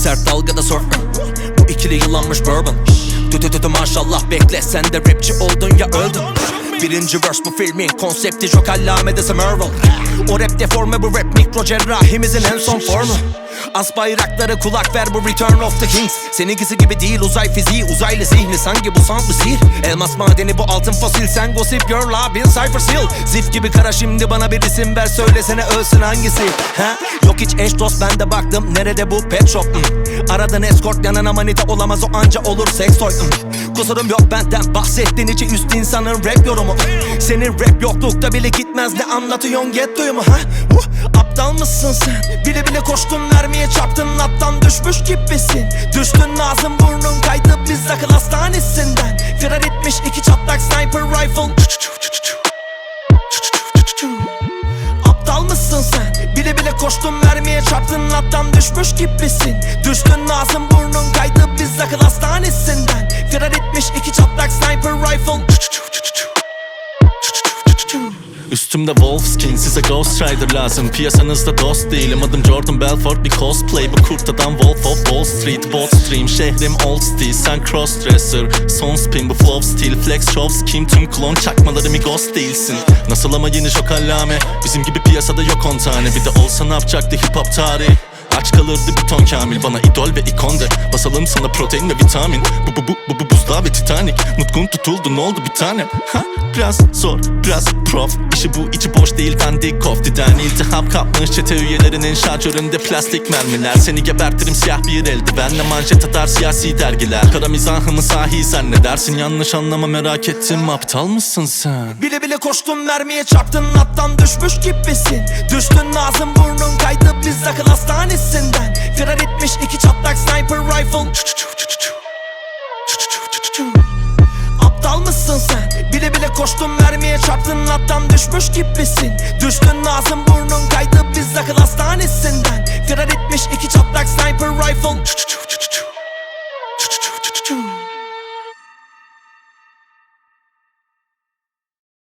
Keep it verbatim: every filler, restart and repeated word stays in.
sert dalgada surf. Bu ikili yılanmış bourbon. Tütü tütü maşallah bekle, sen de rapçi oldun ya öldün. Birinci verse bu filmin konsepti çok allamedesi Merval. O rap deforme, bu rap mikro cerrahimizin en son formu. As bayrakları kulak ver, bu Return of the Kings. Seninkisi gibi değil uzay fiziği, uzaylı zihni sanki bu sound bir sihir. Elmas madeni bu altın fosil, sen gossip girl abin Cypher Seal. Zif gibi kara, şimdi bana bir isim ver, söylesene ölsün hangisi? Ha? Yok hiç eş dost, ben de baktım nerede bu pet shop? hmm. Aradan escort, yanına manita olamaz, o anca olur sex toy. hmm. Kusurum yok benden, bahsettiğin içi üst insanın rap yorumu. Senin rap yoklukta bile gitmez, ne anlatıyorsun gettoyu mu ha? Uh, aptal mısın sen? Bile bile koştun mermiye çarptın, attan düşmüş gibisin. Düştün ağzın burnun kaydı, biz akıl hastanesinden. Firar etmiş iki çatlak sniper rifle. Aptal mısın sen? Bile bile koştun mermiye çarptın, attan düşmüş gibisin. Düştün ağzın burnun kaydı, biz akıl hastanesinden. Firar etmiş iki çatlak sniper rifle. Üstümde Wolfskin, size Ghost Rider lazım. Piyasanızda dost değilim, adım Jordan Belfort, bir cosplay. Bu kurt adam Wolf of Wall Street. Bot stream, şehrim Old City. Sen crossdresser, son spin bu flow stil. Flex show skim, tüm klon çakmaları Migos değilsin. Nasıl ama yeni çok allame, bizim gibi piyasada yok on tane. Bir de olsa ne yapacaktı hip hop tarihi? Aç kalırdı bir ton Kamil, bana idol ve ikon de. Basalım sana protein ve vitamin. Bu bu bu bu bu buzdağı ve Titanic. Nutkun tutuldu, ne oldu bir tane? Ha? Biraz zor, biraz prof. İşi bu, içi boş değil, dandik koftiden. İltihap kapmış çete üyelerinin şarjöründe plastik mermiler. Seni gebertirim siyah bir eldivenle, manşet atar siyasi dergiler. Kara mizahımı sahi zannedersin, yanlış anlama merak ettim, aptal mısın sen? Bile bile koştun mermiye çarptın, attan düşmüş gibisin. Düştün ağzın burnun kaydı, biz akıl hastanesinden. Firar etmiş iki çatlak sniper rifle. Aptal mısın sen? Bile bile koştun mermiye çarptın, attan düşmüş gibisin. Düştün ağzın burnun kaydı, biz akıl hastanesinden. Firar etmiş iki çatlak sniper rifle.